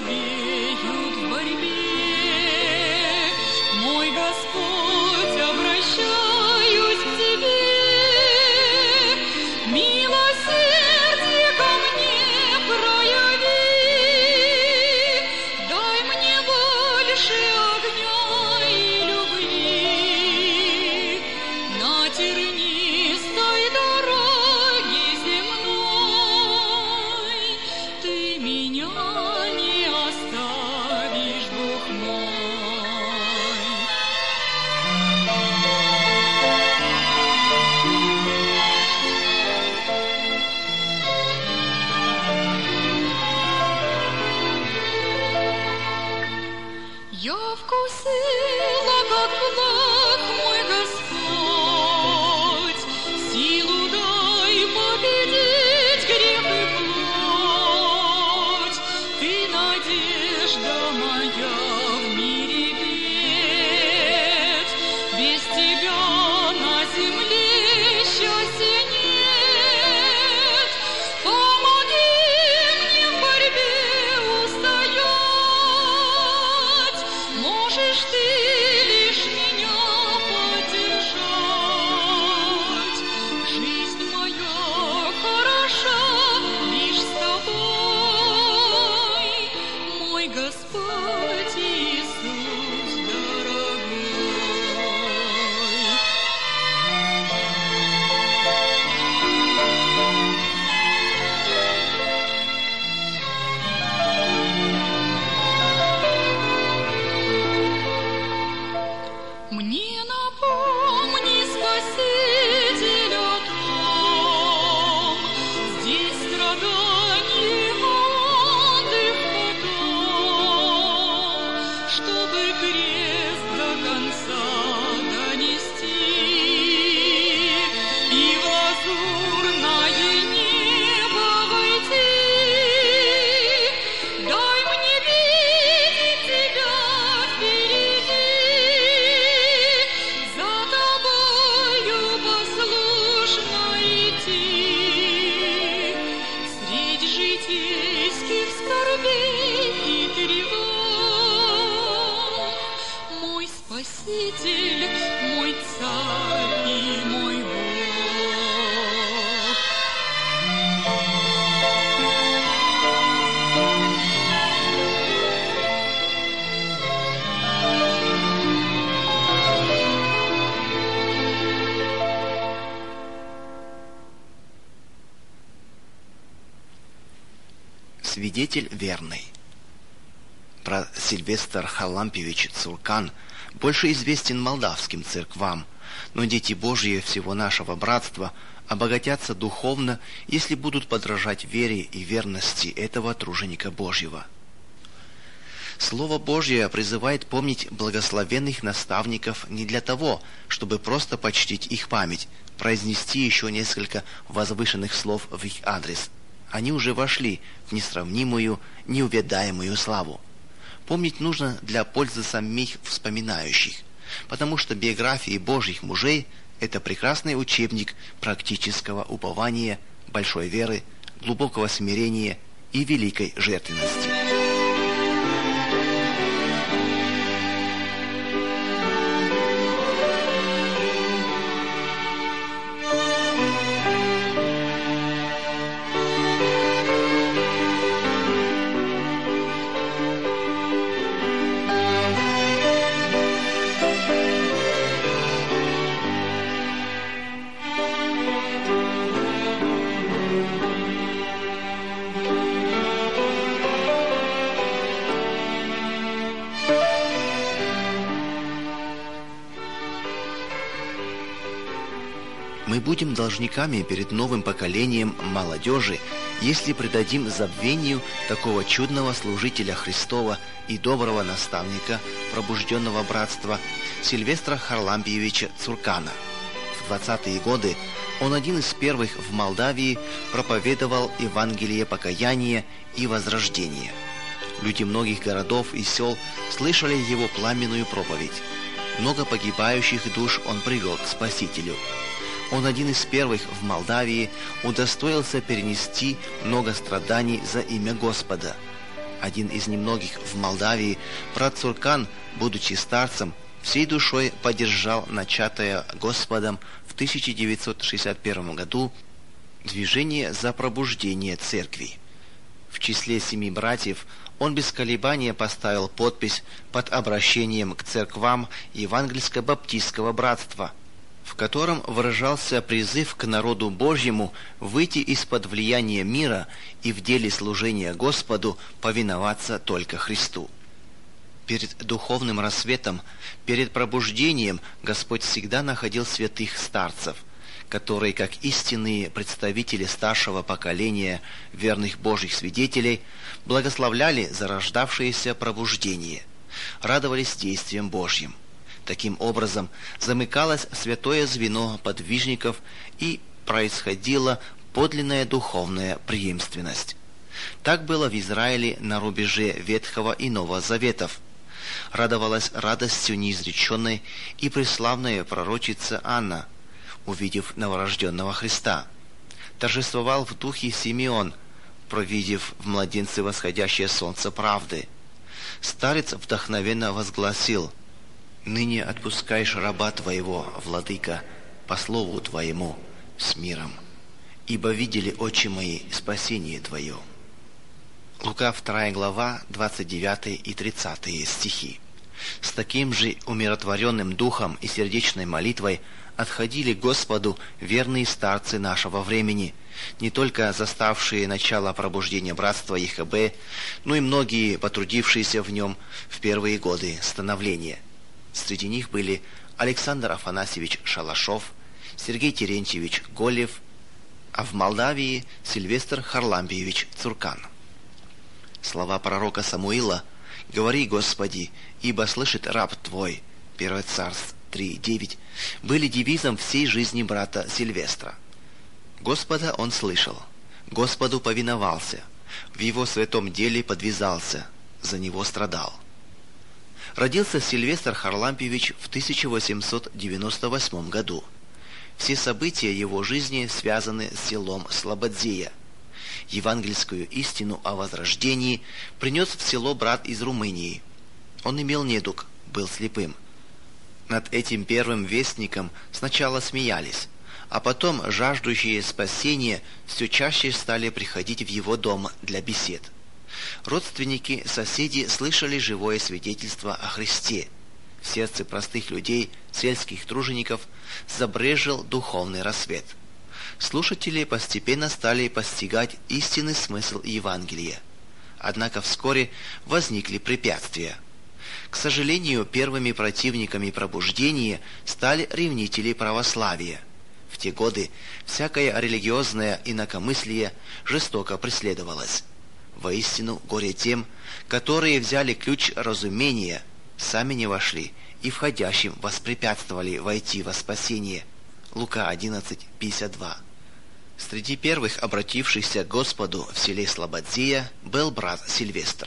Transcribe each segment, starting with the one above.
слабеют в борьбе. Мой Господь, обращаюсь к Тебе, милосердие ко мне прояви, дай мне больше огня и любви на тернистой дороге земной. Ты меня не оставишь, Бог мой. Я вкусила, как благ мой Господь, силу дай победить грех и плоть. Ты надежда моя в мире ведь, без Тебя на земле счастья нет. Помоги мне в борьбе устоять, можешь Ты лишь меня поддержать. Жизнь моя хороша лишь с Тобой, мой Господь Иисус дорогой. Мне напомни, Спаситель, о том, здесь страдание, отдых потом, чтобы крест до конца донести и в лазурное небо войти. Дай мне видеть Тебя впереди, за Тобою послушно идти. Средь житейских скорбей и тревог, мой Спаситель, мой Царь и мой Бог. Свидетель верный. Брат Сильвестр Харлампиевич Цуркан больше известен молдавским церквам, но дети Божьи всего нашего братства обогатятся духовно, если будут подражать вере и верности этого труженика Божьего. Слово Божье призывает помнить благословенных наставников не для того, чтобы просто почтить их память, произнести еще несколько возвышенных слов в их адрес. Они уже вошли в несравнимую, неувядаемую славу. Помнить нужно для пользы самих вспоминающих, потому что биографии Божьих мужей – это прекрасный учебник практического упования, большой веры, глубокого смирения и великой жертвенности. Мы будем должниками перед новым поколением молодежи, если предадим забвению такого чудного служителя Христова и доброго наставника пробужденного братства Сильвестра Харлампиевича Цуркана. В 20-е годы он один из первых в Молдавии проповедовал Евангелие покаяния и возрождения. Люди многих городов и сел слышали его пламенную проповедь. Много погибающих душ он привел к Спасителю. Он один из первых в Молдавии удостоился перенести много страданий за имя Господа. Один из немногих в Молдавии, брат Цуркан, будучи старцем, всей душой поддержал начатое Господом в 1961 году движение за пробуждение церкви. В числе 7 братьев он без колебания поставил подпись под обращением к церквам Евангельско-баптистского братства, в котором выражался призыв к народу Божьему выйти из-под влияния мира и в деле служения Господу повиноваться только Христу. Перед духовным рассветом, перед пробуждением Господь всегда находил святых старцев, которые, как истинные представители старшего поколения верных Божьих свидетелей, благословляли зарождавшееся пробуждение, радовались действиям Божьим. Таким образом, замыкалось святое звено подвижников и происходила подлинная духовная преемственность. Так было в Израиле на рубеже Ветхого и Нового Заветов. Радовалась радостью неизреченной и преславная пророчица Анна, увидев новорожденного Христа. Торжествовал в духе Симеон, провидев в младенце восходящее солнце правды. Старец вдохновенно возгласил: «Ныне отпускаешь раба Твоего, Владыка, по слову Твоему, с миром, ибо видели очи мои спасение Твое». Лука 2 глава, 29 и 30 стихи. С таким же умиротворенным духом и сердечной молитвой отходили к Господу верные старцы нашего времени, не только заставшие начало пробуждения братства ЕХБ, но и многие потрудившиеся в нем в первые годы становления. Среди них были Александр Афанасьевич Шалашов, Сергей Терентьевич Голев, а в Молдавии Сильвестр Харлампиевич Цуркан. Слова пророка Самуила «Говори, Господи, ибо слышит раб Твой» 1 Царств 3:9 были девизом всей жизни брата Сильвестра. Господа он слышал, Господу повиновался, в его святом деле подвязался, за него страдал. Родился Сильвестр Харлампиевич в 1898 году. Все события его жизни связаны с селом Слободзея. Евангельскую истину о возрождении принес в село брат из Румынии. Он имел недуг, был слепым. Над этим первым вестником сначала смеялись, а потом жаждущие спасения все чаще стали приходить в его дом для бесед. Родственники, соседи слышали живое свидетельство о Христе. В сердце простых людей, сельских тружеников, забрезжил духовный рассвет. Слушатели постепенно стали постигать истинный смысл Евангелия. Однако вскоре возникли препятствия. К сожалению, первыми противниками пробуждения стали ревнители православия. В те годы всякое религиозное инакомыслие жестоко преследовалось. Воистину, горе тем, которые взяли ключ разумения, сами не вошли и входящим воспрепятствовали войти во спасение. Лука 11:52. Среди первых обратившихся к Господу в селе Слободзея был брат Сильвестр.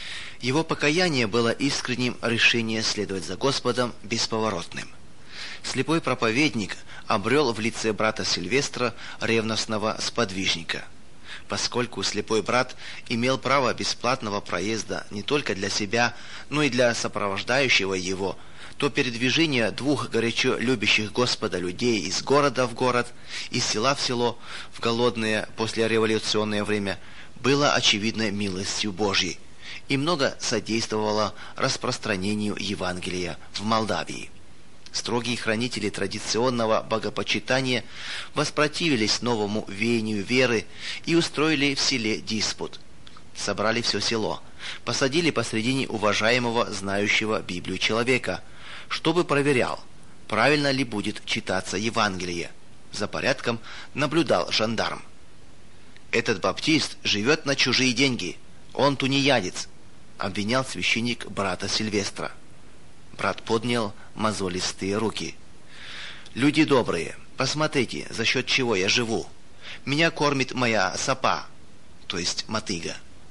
Его покаяние было искренним, решение следовать за Господом бесповоротным. Слепой проповедник обрел в лице брата Сильвестра ревностного сподвижника. Поскольку слепой брат имел право бесплатного проезда не только для себя, но и для сопровождающего его, то передвижение двух горячо любящих Господа людей из города в город, из села в село в голодное послереволюционное время было очевидной милостью Божьей и много содействовало распространению Евангелия в Молдавии. Строгие хранители традиционного богопочитания воспротивились новому веянию веры и устроили в селе диспут. Собрали все село, посадили посредине уважаемого, знающего Библию человека, чтобы проверял, правильно ли будет читаться Евангелие. За порядком наблюдал жандарм. «Этот баптист живет на чужие деньги, он тунеядец», обвинял священник брата Сильвестра. Брат поднял мозолистые руки. «Люди добрые, посмотрите, за счет чего я живу. Меня кормит моя сапа, то есть мотыга».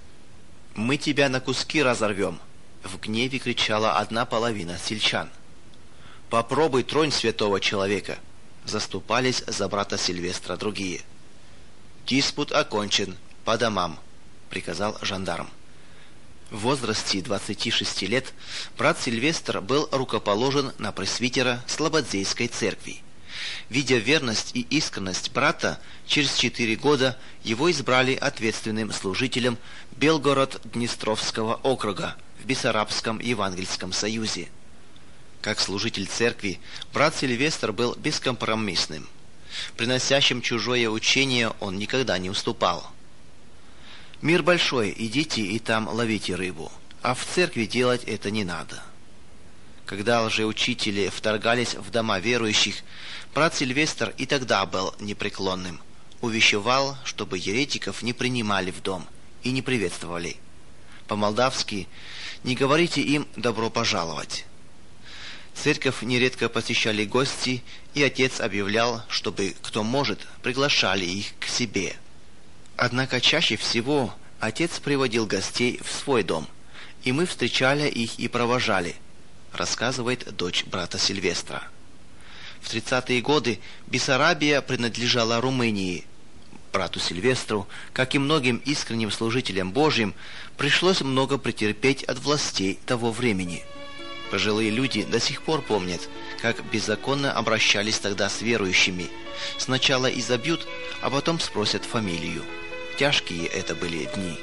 «Мы тебя на куски разорвем», — в гневе кричала одна половина сельчан. «Попробуй тронь святого человека», — заступались за брата Сильвестра другие. «Диспут окончен, по домам», — приказал жандарм. В возрасте 26 лет брат Сильвестр был рукоположен на пресвитера Слободзейской церкви. Видя верность и искренность брата, через 4 года его избрали ответственным служителем Белгород-Днестровского округа в Бессарабском Евангельском союзе. Как служитель церкви, брат Сильвестр был бескомпромиссным. Приносящим чужое учение он никогда не уступал. «Мир большой, идите и там ловите рыбу, а в церкви делать это не надо». Когда лжеучители вторгались в дома верующих, брат Сильвестр и тогда был непреклонным. Увещевал, чтобы еретиков не принимали в дом и не приветствовали. По-молдавски «не говорите им «добро пожаловать». Церковь нередко посещали гости, и отец объявлял, чтобы, кто может, приглашали их к себе. Однако чаще всего отец приводил гостей в свой дом, и мы встречали их и провожали, рассказывает дочь брата Сильвестра. В 30-е годы Бессарабия принадлежала Румынии. Брату Сильвестру, как и многим искренним служителям Божьим, пришлось много претерпеть от властей того времени. Пожилые люди до сих пор помнят, как беззаконно обращались тогда с верующими. Сначала изобьют, а потом спросят фамилию. Тяжкие это были дни.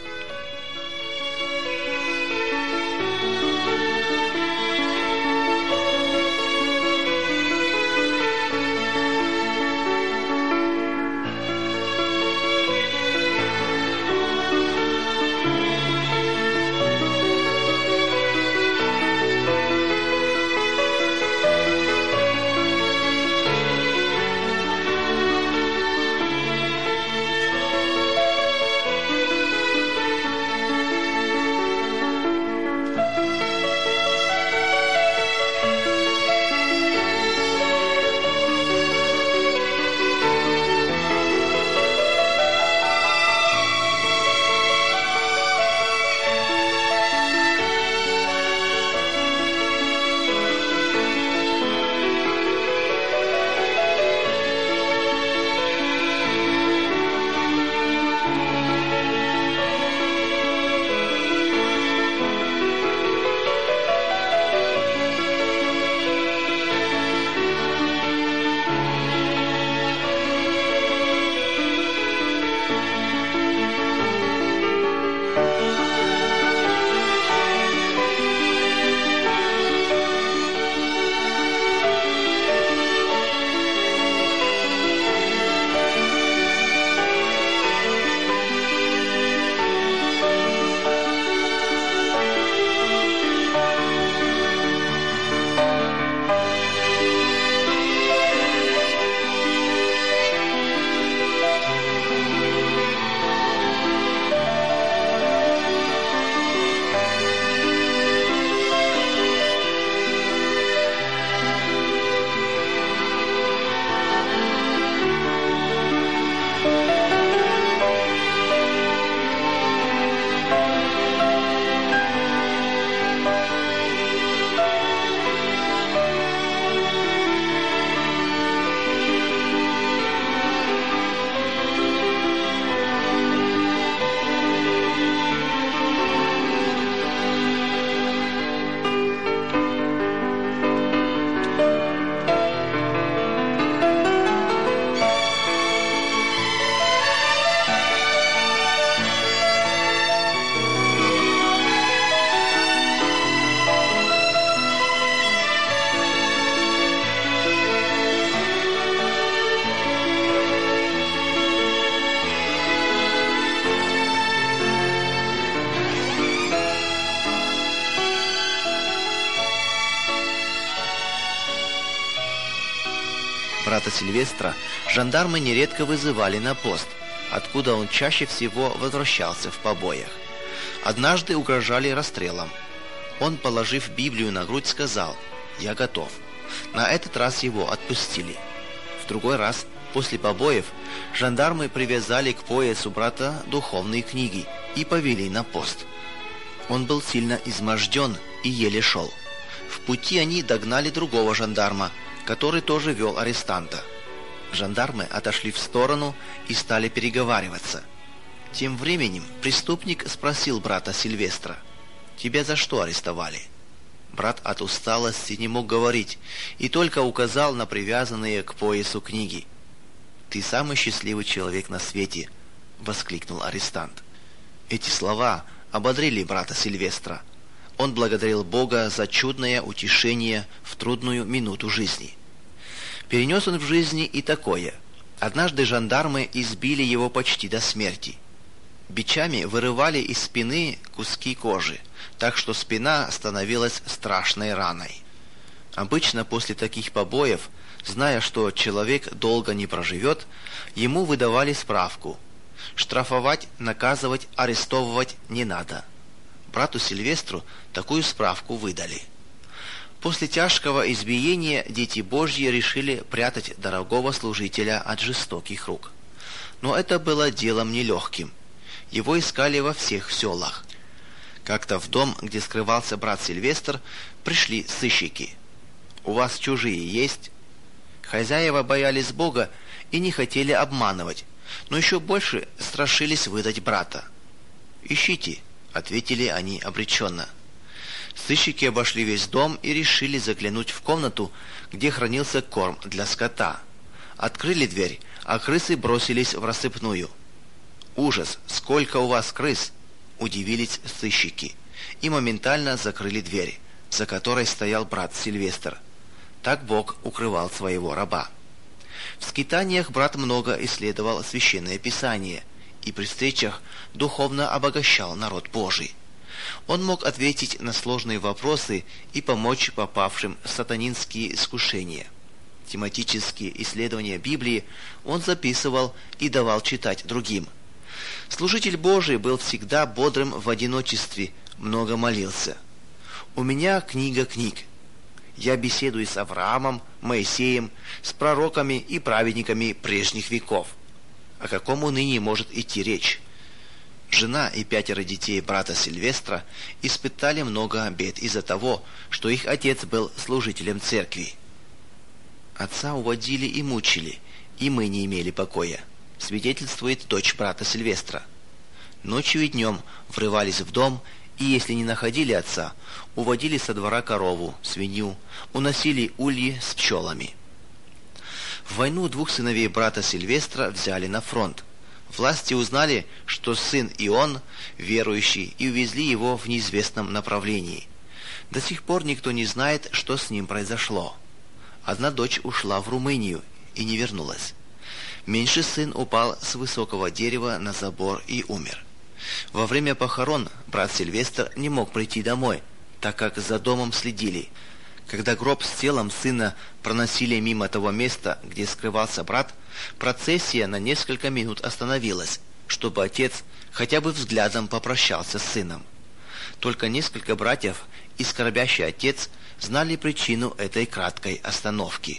Брата Сильвестра жандармы нередко вызывали на пост, откуда он чаще всего возвращался в побоях. Однажды угрожали расстрелом. Он, положив Библию на грудь, сказал: «Я готов». На этот раз его отпустили. В другой раз, после побоев, жандармы привязали к поясу брата духовные книги и повели на пост. Он был сильно изможден и еле шел. В пути они догнали другого жандарма, который тоже вел арестанта. Жандармы отошли в сторону и стали переговариваться. Тем временем преступник спросил брата Сильвестра: тебя за что арестовали?» Брат от усталости не мог говорить и только указал на привязанные к поясу книги. «Ты самый счастливый человек на свете!» — воскликнул арестант. Эти слова ободрили брата Сильвестра. Он благодарил Бога за чудное утешение в трудную минуту жизни. Перенес он в жизни и такое. Однажды жандармы избили его почти до смерти. Бичами вырывали из спины куски кожи, так что спина становилась страшной раной. Обычно после таких побоев, зная, что человек долго не проживет, ему выдавали справку: штрафовать, наказывать, арестовывать не надо. Брату Сильвестру такую справку выдали. После тяжкого избиения дети Божьи решили прятать дорогого служителя от жестоких рук. Но это было делом нелегким. Его искали во всех селах. Как-то в дом, где скрывался брат Сильвестр, пришли сыщики. «У вас чужие есть?» Хозяева боялись Бога и не хотели обманывать, но еще больше страшились выдать брата. «Ищите», — ответили они обреченно. Сыщики обошли весь дом и решили заглянуть в комнату, где хранился корм для скота. Открыли дверь, а крысы бросились в рассыпную. «Ужас! Сколько у вас крыс!» — удивились сыщики и моментально закрыли дверь, за которой стоял брат Сильвестр. Так Бог укрывал своего раба. В скитаниях брат много исследовал Священное Писание и при встречах духовно обогащал народ Божий. Он мог ответить на сложные вопросы и помочь попавшим в сатанинские искушения. Тематические исследования Библии он записывал и давал читать другим. Служитель Божий был всегда бодрым в одиночестве, много молился. «У меня книга книг. Я беседую с Авраамом, Моисеем, с пророками и праведниками прежних веков. О каком унынии может идти речь?» Жена и 5 детей брата Сильвестра испытали много бед из-за того, что их отец был служителем церкви. «Отца уводили и мучили, и мы не имели покоя», свидетельствует дочь брата Сильвестра. Ночью и днем врывались в дом, и если не находили отца, уводили со двора корову, свинью, уносили ульи с пчелами. В войну 2 сыновей брата Сильвестра взяли на фронт. Власти узнали, что сын и он верующий, и увезли его в неизвестном направлении. До сих пор никто не знает, что с ним произошло. Одна дочь ушла в Румынию и не вернулась. Меньший сын упал с высокого дерева на забор и умер. Во время похорон брат Сильвестр не мог прийти домой, так как за домом следили. Когда гроб с телом сына проносили мимо того места, где скрывался брат, процессия на несколько минут остановилась, чтобы отец хотя бы взглядом попрощался с сыном. Только несколько братьев и скорбящий отец знали причину этой краткой остановки.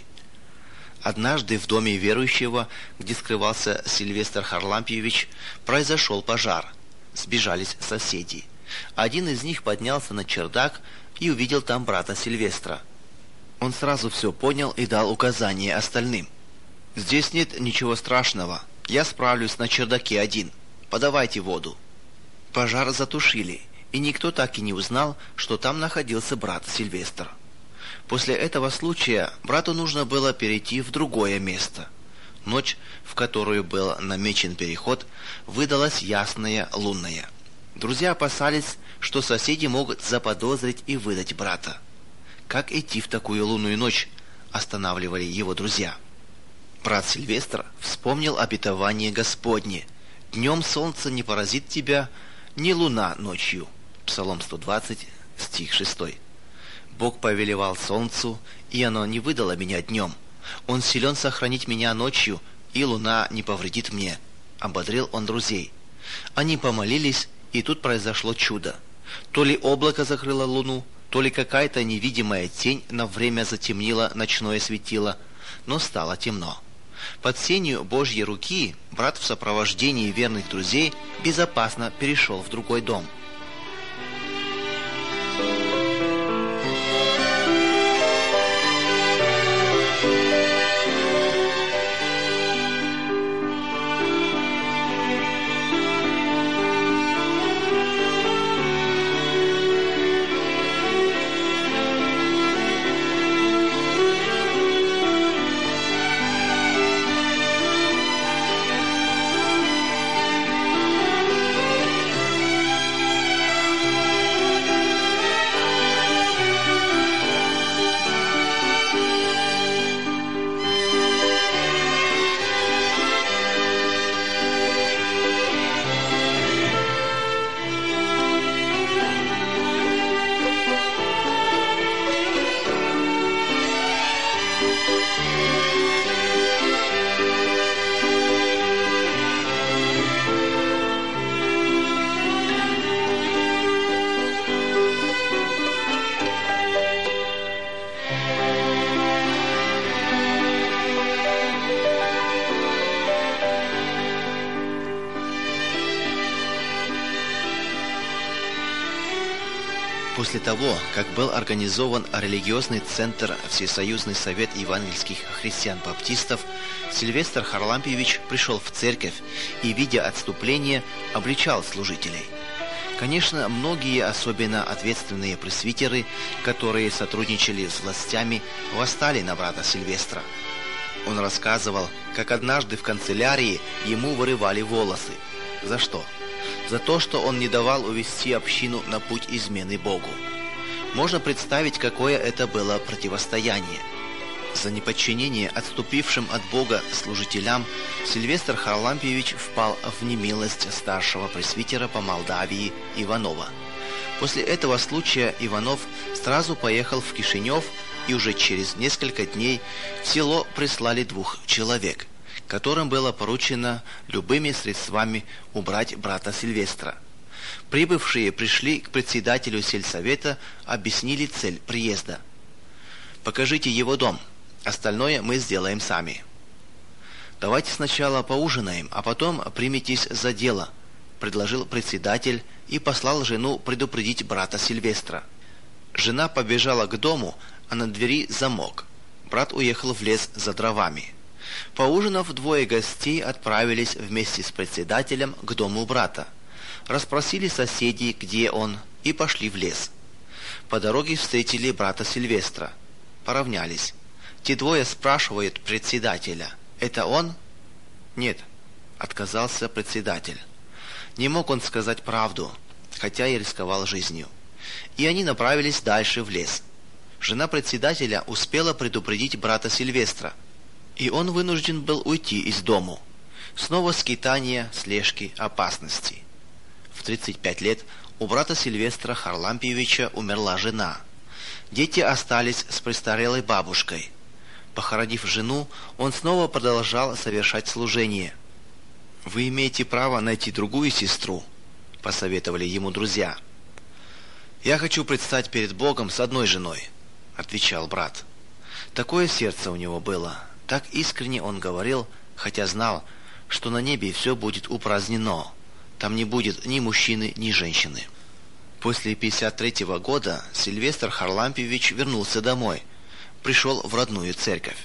Однажды в доме верующего, где скрывался Сильвестр Харлампьевич, произошел пожар. Сбежались соседи. Один из них поднялся на чердак и увидел там брата Сильвестра. Он сразу все понял и дал указание остальным. «Здесь нет ничего страшного. Я справлюсь на чердаке один. Подавайте воду». Пожар затушили, и никто так и не узнал, что там находился брат Сильвестр. После этого случая брату нужно было перейти в другое место. Ночь, в которую был намечен переход, выдалась ясная, лунная. Друзья опасались, что соседи могут заподозрить и выдать брата. Как идти в такую лунную ночь, останавливали его друзья. Брат Сильвестр вспомнил обетование Господне: «Днем солнце не поразит тебя, ни луна ночью». Псалом 120, стих 6. «Бог повелевал солнцу, и оно не выдало меня днем. Он силен сохранить меня ночью, и луна не повредит мне», — ободрил он друзей. Они помолились, и тут произошло чудо. То ли облако закрыло луну, то ли какая-то невидимая тень на время затемнила ночное светило, но стало темно. Под сенью Божьей руки брат в сопровождении верных друзей безопасно перешел в другой дом. После того, как был организован религиозный центр Всесоюзный совет евангельских христиан-баптистов, Сильвестр Харлампиевич пришел в церковь и, видя отступление, обличал служителей. Конечно, многие, особенно ответственные пресвитеры, которые сотрудничали с властями, восстали на брата Сильвестра. Он рассказывал, как однажды в канцелярии ему вырывали волосы. За что? За то, что он не давал увести общину на путь измены Богу. Можно представить, какое это было противостояние. За неподчинение отступившим от Бога служителям Сильвестр Харлампиевич впал в немилость старшего пресвитера по Молдавии Иванова. После этого случая Иванов сразу поехал в Кишинев, и уже через несколько дней в село прислали 2 человек, которым было поручено любыми средствами убрать брата Сильвестра. Прибывшие пришли к председателю сельсовета, объяснили цель приезда. «Покажите его дом, остальное мы сделаем сами». «Давайте сначала поужинаем, а потом приметесь за дело», — предложил председатель и послал жену предупредить брата Сильвестра. Жена побежала к дому, а на двери замок. Брат уехал в лес за дровами. Поужинав, 2 гостей отправились вместе с председателем к дому брата. Расспросили соседей, где он, и пошли в лес. По дороге встретили брата Сильвестра. Поравнялись. Те 2 спрашивают председателя: «Это он?» «Нет», — отказался председатель. Не мог он сказать правду, хотя и рисковал жизнью. И они направились дальше в лес. Жена председателя успела предупредить брата Сильвестра, и он вынужден был уйти из дому. Снова скитания, слежки, опасности. В 35 лет у брата Сильвестра Харлампиевича умерла жена. Дети остались с престарелой бабушкой. Похоронив жену, он снова продолжал совершать служение. «Вы имеете право найти другую сестру», — посоветовали ему друзья. «Я хочу предстать перед Богом с одной женой», — отвечал брат. Такое сердце у него было. Так искренне он говорил, хотя знал, что на небе все будет упразднено. Там не будет ни мужчины, ни женщины. После 1953 года Сильвестр Харлампиевич вернулся домой, пришел в родную церковь.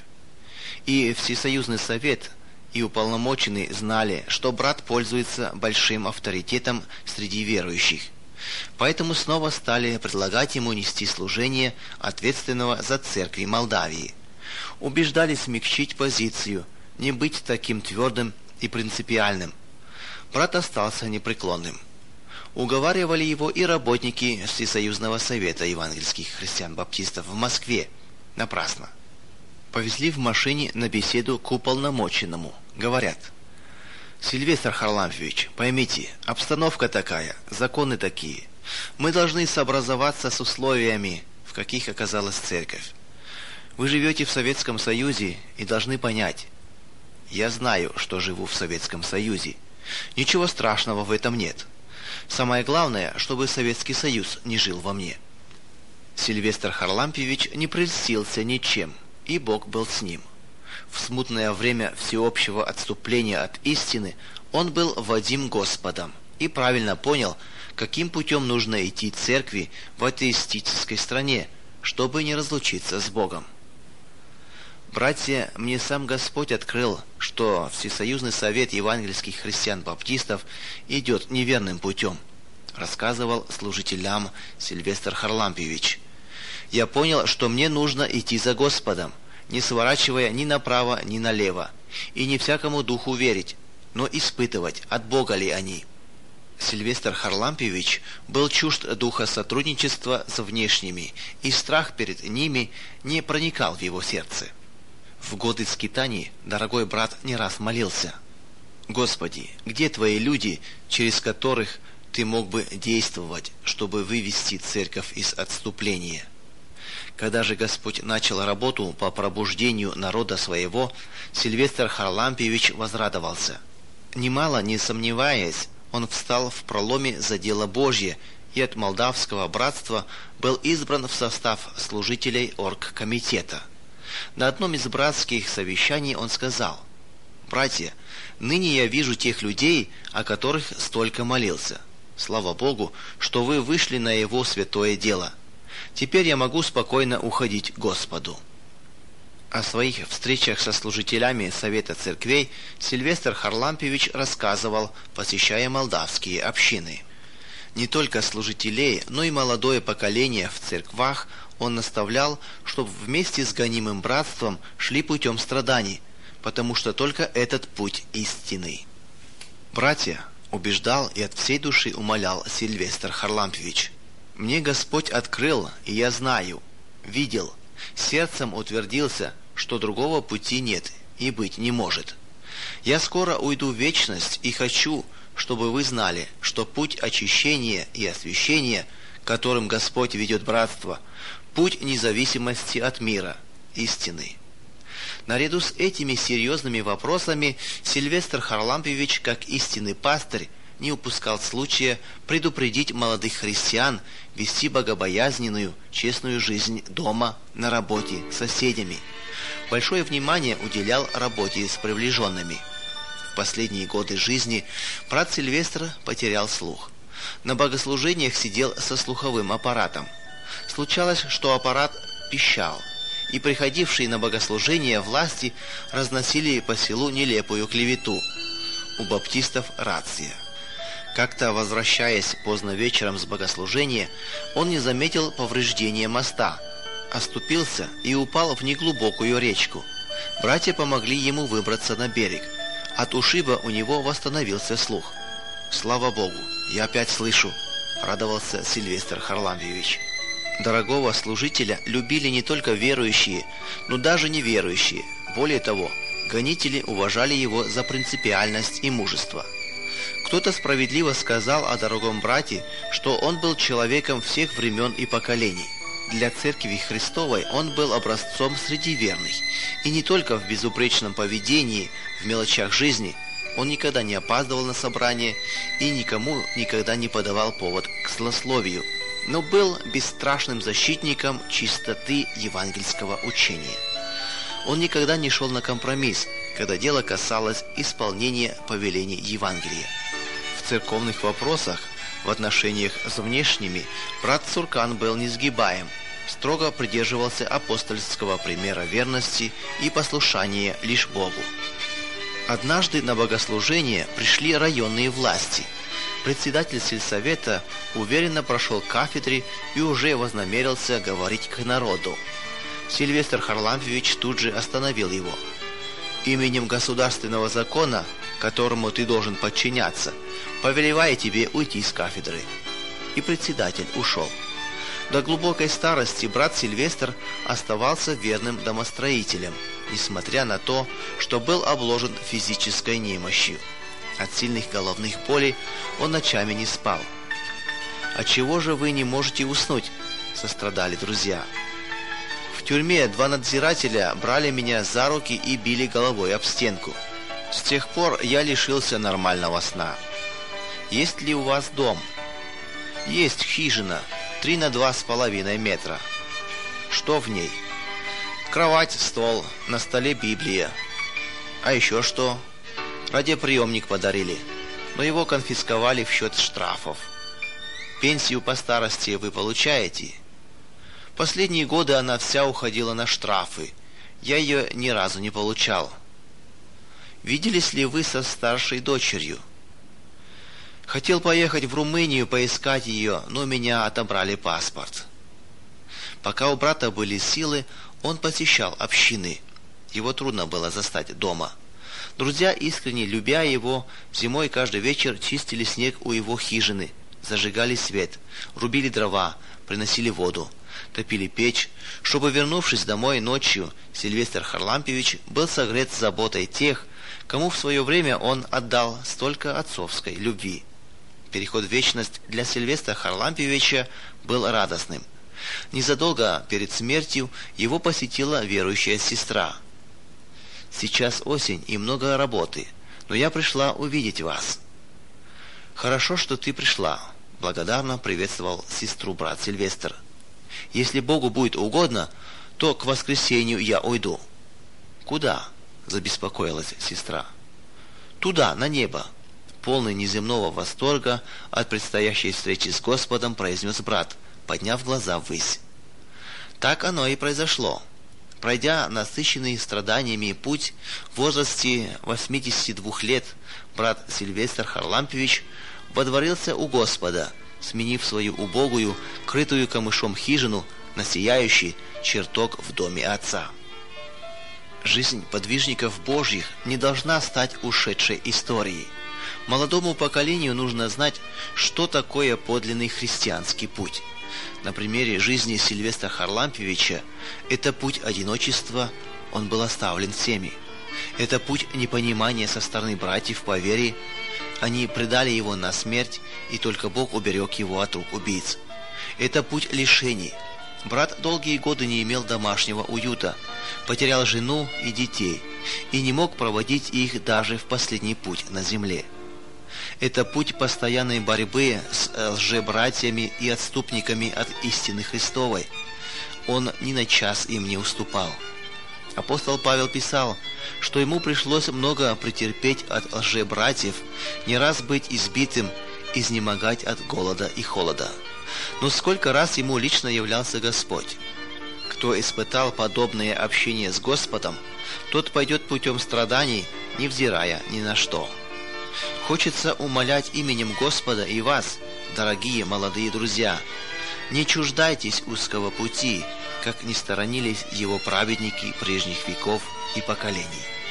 И Всесоюзный совет, и уполномоченные знали, что брат пользуется большим авторитетом среди верующих. Поэтому снова стали предлагать ему нести служение ответственного за церкви Молдавии. Убеждали смягчить позицию, не быть таким твердым и принципиальным. Брат остался непреклонным. Уговаривали его и работники Всесоюзного совета евангельских христиан-баптистов в Москве. Напрасно. Повезли в машине на беседу к уполномоченному. Говорят: «Сильвестр Харлампиевич, поймите, обстановка такая, законы такие. Мы должны сообразоваться с условиями, в каких оказалась церковь. Вы живете в Советском Союзе и должны понять. Я знаю, что живу в Советском Союзе. Ничего страшного в этом нет. Самое главное, чтобы Советский Союз не жил во мне». Сильвестр Харлампиевич не прельстился ничем, и Бог был с ним. В смутное время всеобщего отступления от истины он был водим Господом и правильно понял, каким путем нужно идти церкви в атеистической стране, чтобы не разлучиться с Богом. «Братья, мне сам Господь открыл, что Всесоюзный совет евангельских христиан-баптистов идет неверным путем», рассказывал служителям Сильвестр Харлампиевич. «Я понял, что мне нужно идти за Господом, не сворачивая ни направо, ни налево, и не всякому духу верить, но испытывать, от Бога ли они». Сильвестр Харлампиевич был чужд духа сотрудничества с внешними, и страх перед ними не проникал в его сердце. В годы скитаний дорогой брат не раз молился: «Господи, где Твои люди, через которых Ты мог бы действовать, чтобы вывести церковь из отступления?» Когда же Господь начал работу по пробуждению народа своего, Сильвестр Харлампиевич возрадовался. Немало не сомневаясь, он встал в проломе за дело Божье и от молдавского братства был избран в состав служителей оргкомитета. На одном из братских совещаний он сказал: «Братья, ныне я вижу тех людей, о которых столько молился. Слава Богу, что вы вышли на Его святое дело. Теперь я могу спокойно уходить к Господу». О своих встречах со служителями Совета Церквей Сильвестр Харлампиевич рассказывал, посещая молдавские общины. Не только служителей, но и молодое поколение в церквах он наставлял, чтобы вместе с гонимым братством шли путем страданий, потому что только этот путь истинный. «Братья», — убеждал и от всей души умолял Сильвестр Харлампиевич, «мне Господь открыл, и я знаю, видел, сердцем утвердился, что другого пути нет и быть не может. Я скоро уйду в вечность и хочу, чтобы вы знали, что путь очищения и освящения, которым Господь ведет братство, путь независимости от мира, истины». Наряду с этими серьезными вопросами Сильвестр Харлампиевич, как истинный пастырь, не упускал случая предупредить молодых христиан вести богобоязненную, честную жизнь дома, на работе, с соседями. Большое внимание уделял работе с приближенными. В последние годы жизни брат Сильвестр потерял слух. На богослужениях сидел со слуховым аппаратом. Случалось, что аппарат пищал, и приходившие на богослужение власти разносили по селу нелепую клевету. У баптистов рация. Как-то, возвращаясь поздно вечером с богослужения, он не заметил повреждения моста, оступился и упал в неглубокую речку. Братья помогли ему выбраться на берег. От ушиба у него восстановился слух. «Слава Богу, я опять слышу», — радовался Сильвестр Харлампиевич. Дорогого служителя любили не только верующие, но даже неверующие. Более того, гонители уважали его за принципиальность и мужество. Кто-то справедливо сказал о дорогом брате, что он был человеком всех времен и поколений. Для Церкви Христовой он был образцом среди верных. И не только в безупречном поведении, в мелочах жизни. Он никогда не опаздывал на собрание и никому никогда не подавал повод к злословию, но был бесстрашным защитником чистоты евангельского учения. Он никогда не шел на компромисс, когда дело касалось исполнения повелений Евангелия. В церковных вопросах, в отношениях с внешними, брат Цуркан был несгибаем, строго придерживался апостольского примера верности и послушания лишь Богу. Однажды на богослужение пришли районные власти. Председатель сельсовета уверенно прошел к кафедре и уже вознамерился говорить к народу. Сильвестр Харлампиевич тут же остановил его. «Именем государственного закона, которому ты должен подчиняться, повелеваю тебе уйти с кафедры». И председатель ушел. До глубокой старости брат Сильвестр оставался верным домостроителем, несмотря на то, что был обложен физической немощью. От сильных головных болей он ночами не спал. «Отчего же вы не можете уснуть?» — сострадали друзья. «В тюрьме 2 надзирателя брали меня за руки и били головой об стенку. С тех пор я лишился нормального сна. Есть ли у вас дом?» «Есть хижина, 3 на 2,5 метра». «Что в ней?» «Кровать, стол, на столе Библия». «А еще что?» «Радиоприемник подарили, но его конфисковали в счет штрафов». «Пенсию по старости вы получаете?» «Последние годы она вся уходила на штрафы. Я ее ни разу не получал». «Виделись ли вы со старшей дочерью?» «Хотел поехать в Румынию поискать ее, но меня отобрали паспорт». Пока у брата были силы, он посещал общины. Его трудно было застать дома. Друзья, искренне любя его, зимой каждый вечер чистили снег у его хижины, зажигали свет, рубили дрова, приносили воду, топили печь, чтобы, вернувшись домой ночью, Сильвестр Харлампиевич был согрет заботой тех, кому в свое время он отдал столько отцовской любви. Переход в вечность для Сильвестра Харлампиевича был радостным. Незадолго перед смертью его посетила верующая сестра. «Сейчас осень и много работы, но я пришла увидеть вас». «Хорошо, что ты пришла», — благодарно приветствовал сестру брат Сильвестр. «Если Богу будет угодно, то к воскресенью я уйду». «Куда?» — забеспокоилась сестра. «Туда, на небо. полный неземного восторга от предстоящей встречи с Господом, произнес брат, подняв глаза ввысь. Так оно и произошло. Пройдя насыщенный страданиями путь, в возрасте 82 лет брат Сильвестр Харлампиевич водворился у Господа, сменив свою убогую, крытую камышом хижину на сияющий чертог в доме Отца. Жизнь подвижников Божьих не должна стать ушедшей историей. Молодому поколению нужно знать, что такое подлинный христианский путь. На примере жизни Сильвестра Харлампиевича это путь одиночества, он был оставлен всеми. Это путь непонимания со стороны братьев по вере, они предали его на смерть, и только Бог уберег его от рук убийц. Это путь лишений. Брат долгие годы не имел домашнего уюта, потерял жену и детей, и не мог проводить их даже в последний путь на земле. Это путь постоянной борьбы с лжебратьями и отступниками от истины Христовой. Он ни на час им не уступал. Апостол Павел писал, что ему пришлось много претерпеть от лжебратьев, не раз быть избитым, изнемогать от голода и холода. Но сколько раз ему лично являлся Господь. Кто испытал подобное общение с Господом, тот пойдет путем страданий, невзирая ни на что. Хочется умолять именем Господа и вас, дорогие молодые друзья, не чуждайтесь узкого пути, как не сторонились его праведники прежних веков и поколений.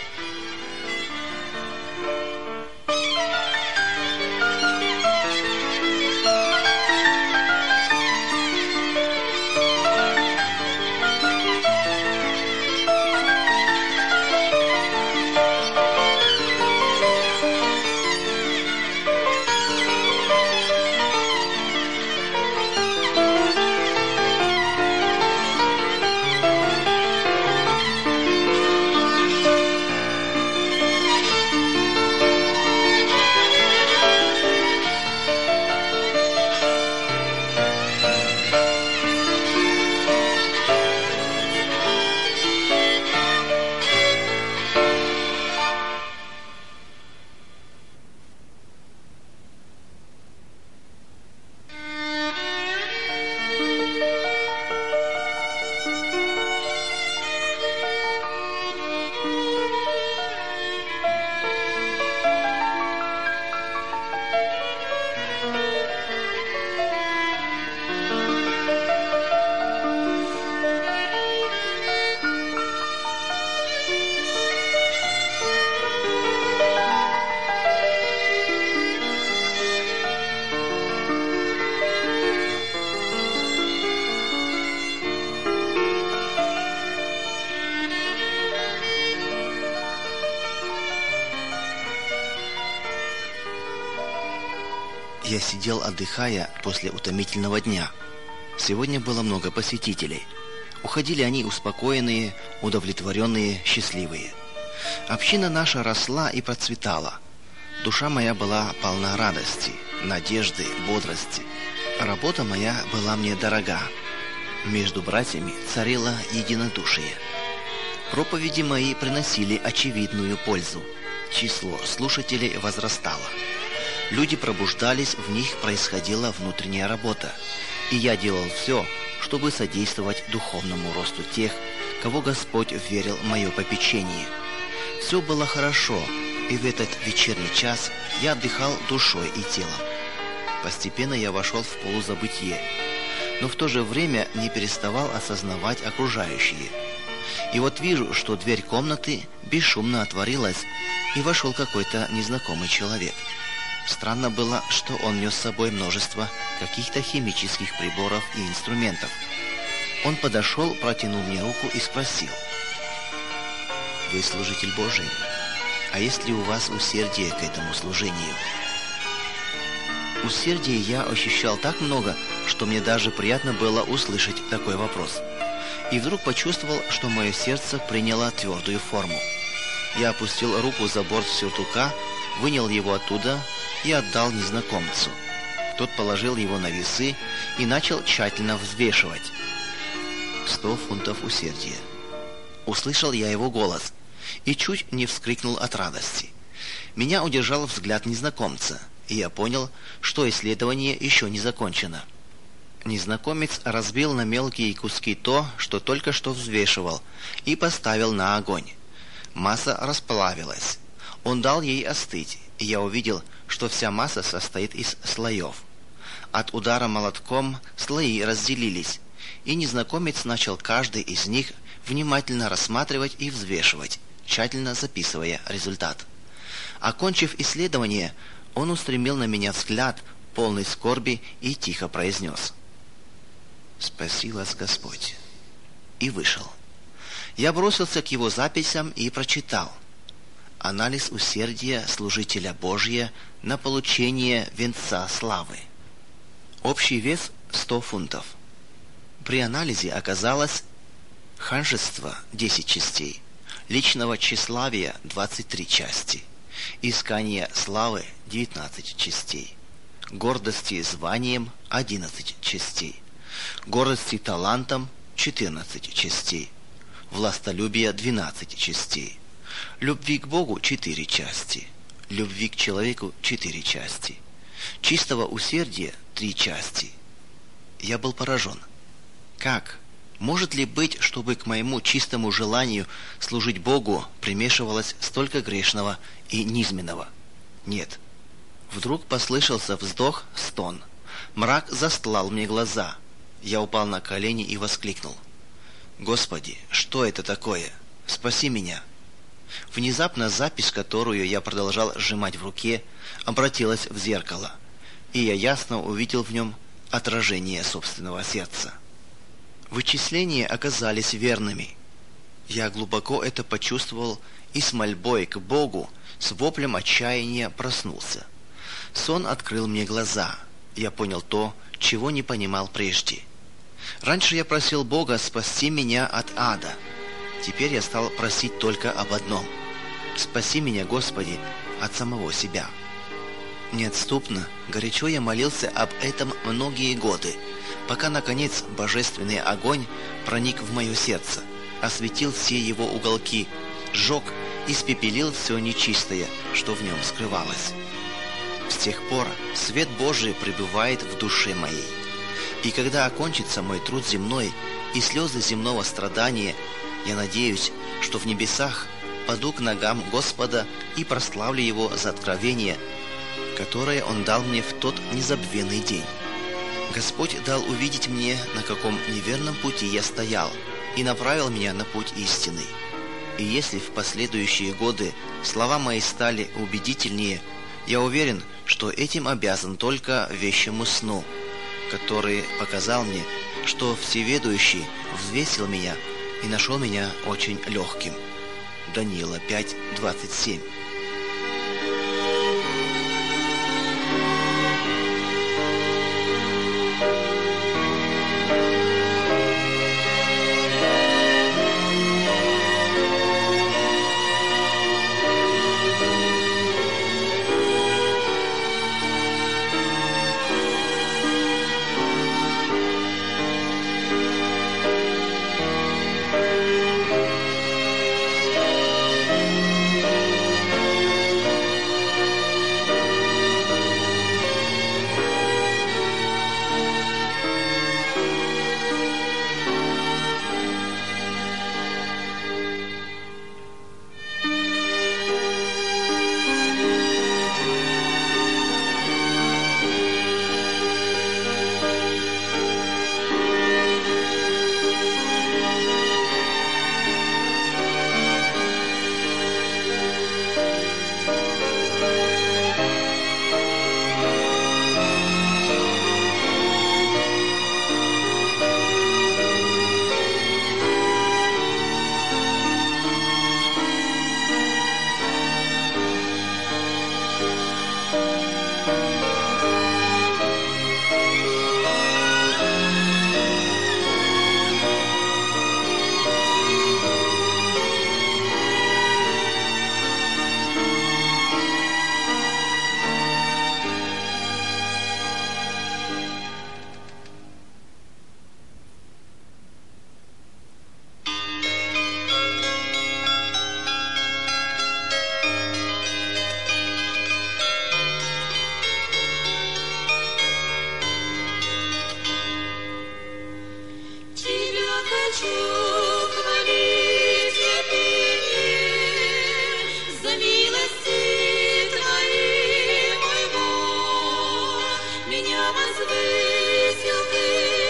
Я сидел, отдыхая после утомительного дня. Сегодня было много посетителей. Уходили они успокоенные, удовлетворенные, счастливые. Община наша росла и процветала. Душа моя была полна радости, надежды, бодрости. Работа моя была мне дорога. Между братьями царило единодушие. Проповеди мои приносили очевидную пользу. Число слушателей возрастало. Люди пробуждались, в них происходила внутренняя работа. И я делал все, чтобы содействовать духовному росту тех, кого Господь вверил в мое попечение. Все было хорошо, и в этот вечерний час я отдыхал душой и телом. Постепенно я вошел в полузабытие, но в то же время не переставал осознавать окружающее. И вот вижу, что дверь комнаты бесшумно отворилась, и вошел какой-то незнакомый человек. Странно было, что он нес с собой множество каких-то химических приборов и инструментов. Он подошел, протянул мне руку и спросил: «Вы служитель Божий? А есть ли у вас усердие к этому служению?» Усердия я ощущал так много, что мне даже приятно было услышать такой вопрос. И вдруг почувствовал, что мое сердце приняло твердую форму. Я опустил руку за борт сюртука, вынял его оттуда и отдал незнакомцу. Тот положил его на весы и начал тщательно взвешивать. 100 фунтов усердия. Услышал я его голос и чуть не вскрикнул от радости. Меня удержал взгляд незнакомца, и я понял, что исследование еще не закончено. Незнакомец разбил на мелкие куски то, что только что взвешивал, и поставил на огонь. Масса расплавилась. Он дал ей остыть, и я увидел, что вся масса состоит из слоев. От удара молотком слои разделились, и незнакомец начал каждый из них внимательно рассматривать и взвешивать, тщательно записывая результат. Окончив исследование, он устремил на меня взгляд, полный скорби, и тихо произнес: «Спаси вас, Господь!» и вышел. Я бросился к его записям и прочитал: «Анализ усердия служителя Божия на получение венца славы». Общий вес 100 фунтов. При анализе оказалось: ханжество 10 частей, личного тщеславия 23 части, искания славы 19 частей, гордости званием 11 частей, гордости талантом 14 частей, властолюбия 12 частей, любви к Богу 4 части, любви к человеку 4 части, чистого усердия 3 части. Я был поражен. Как? Может ли быть, чтобы к моему чистому желанию служить Богу примешивалось столько грешного и низменного? Нет. Вдруг послышался вздох, стон. Мрак застлал мне глаза. Я упал на колени и воскликнул: «Господи, что это такое? Спаси меня!» Внезапно запись, которую я продолжал сжимать в руке, обратилась в зеркало, и я ясно увидел в нем отражение собственного сердца. Вычисления оказались верными. Я глубоко это почувствовал и с мольбой к Богу, с воплем отчаяния проснулся. Сон открыл мне глаза. Я понял то, чего не понимал прежде. Раньше я просил Бога спасти меня от ада. Теперь я стал просить только об одном: спаси меня, Господи, от самого себя. Неотступно, горячо я молился об этом многие годы, пока, наконец, божественный огонь проник в мое сердце, осветил все его уголки, сжег, испепелил все нечистое, что в нем скрывалось. С тех пор свет Божий пребывает в душе моей. И когда окончится мой труд земной и слезы земного страдания, я надеюсь, что в небесах паду к ногам Господа и прославлю Его за откровение, которое Он дал мне в тот незабвенный день. Господь дал увидеть мне, на каком неверном пути я стоял, и направил меня на путь истины. И если в последующие годы слова мои стали убедительнее, я уверен, что этим обязан только вещему сну, который показал мне, что Всеведущий взвесил меня и нашел меня очень легким. Даниила 5:27. хочу хвалить я пение за милости Твои, мой Бог. Меня возвысил Ты,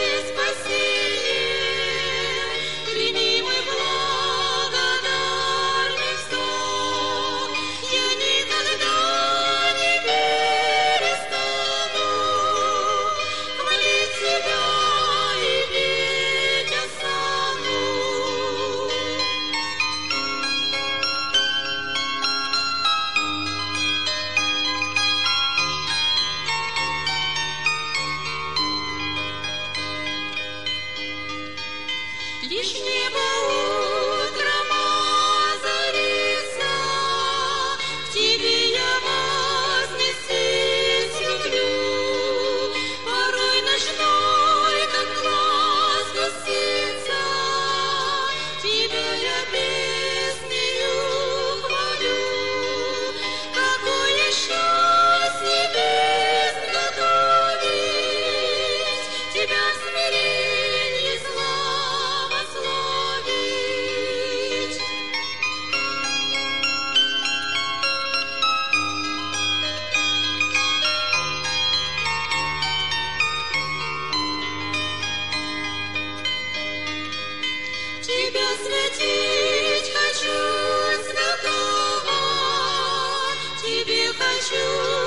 спасение, прими мой благодарный вздох. Я никогда не перестану хвалить Тебя и петь осану. Лишь небо утром озарится, к Тебе я вознестись люблю. Порой ночной, как глаз гостица, Тебя я песнею хвалю. Какое счастье песнь готовить, Тебя в смирении славословить. Тебя святить хочу, святого, Тебе хочу